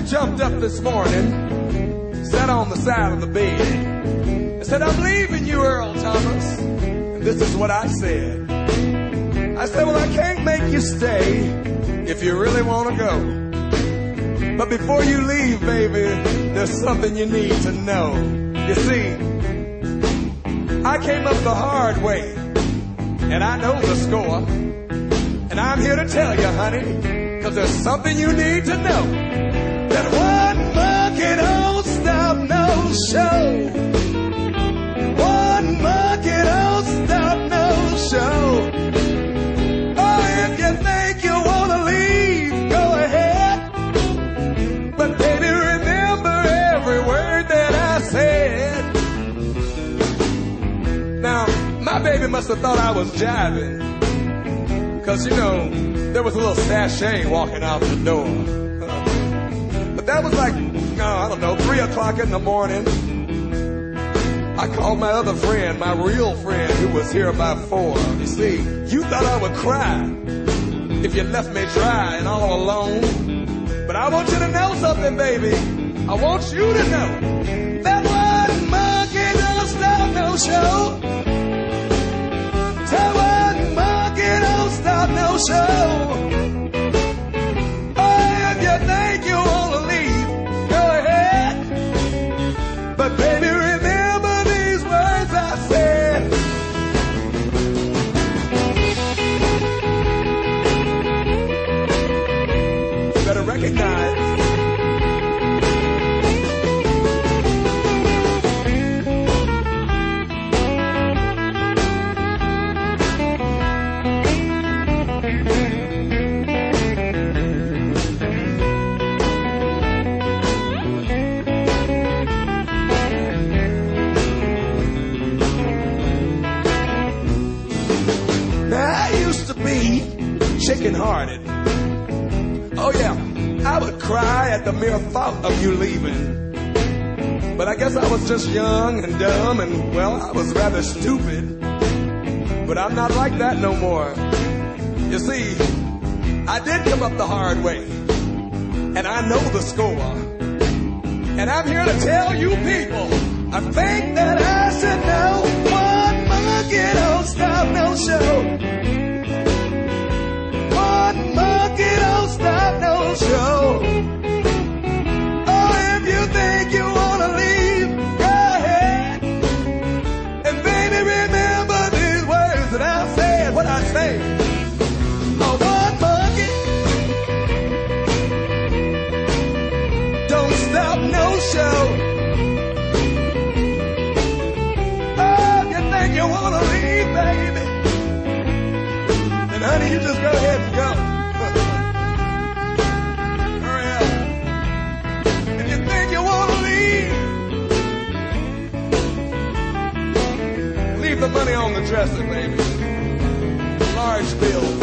jumped up this morning, sat on the side of the bed, and said, I'm leaving you, Earl Thomas. And this is what I said. I said, well, I can't make you stay if you really want to go. But before you leave, baby, there's something you need to know. You see, I came up the hard way, and I know the score. And I'm here to tell you, honey, because there's something you need to know. That one monkey don't stop no show. One monkey don't stop no show. Oh, if you think you want to leave, go ahead. But baby, remember every word that I said. Now, my baby must have thought I was jiving. Because, you know, there was a little sachet walking out the door. But that was like, I don't know, 3 o'clock in the morning. I called my other friend, my real friend, who was here by 4. You see, you thought I would cry if you left me dry and all alone. But I want you to know something, baby. I want you to know that one monkey don't stop no show. That one monkey don't stop no show. Oh, if you think you want to leave, go ahead. But baby, remember these words I said. You better recognize. Chicken-hearted. Oh yeah, I would cry at the mere thought of you leaving. But I guess I was just young and dumb and, well, I was rather stupid. But I'm not like that no more. You see, I did come up the hard way, and I know the score. And I'm here to tell you people, I think that I should know. One monkey don't stop no show. One monkey don't stop no show. Oh, if you think you want to leave, go ahead. And baby, remember these words that I said, what I say. Oh, one monkey don't stop no show. Oh, if you think you want to leave, baby, then honey, you just go ahead and go. Hurry up. If you think you want to leave the money on the dresser, baby. Large bill.